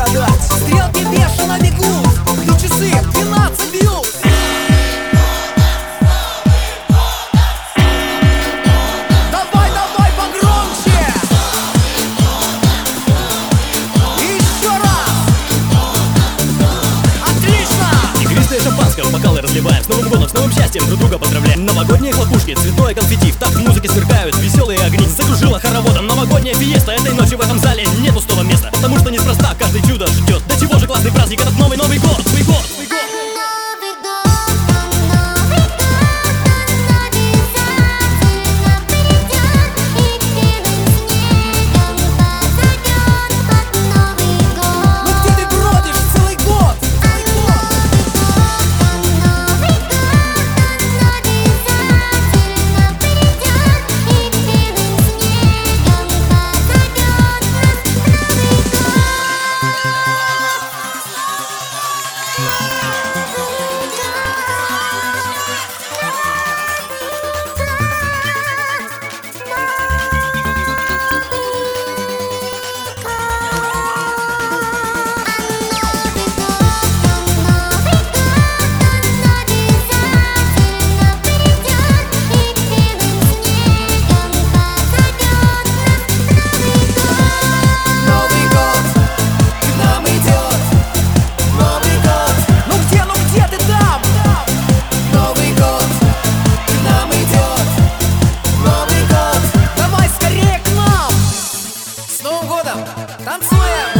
загадать. Стрелки бешено бегут, и часы 12 бьют. Давай, давай погромче. Еще раз. Отлично. Игристое шампанское в бокалы разливаем. С Новым годом, с новым счастьем друг друга поздравляем. Новогодние хлопушки, цветное конфетти, в такт музыки сверкают веселые огни. Закружила хороводом новогодняя фиеста. Этой ночью в этом зале нет пустого места, потому что неспроста каждый чудо ждет. До чего же классный праздник этот Новый год, Новый год. Танцуем!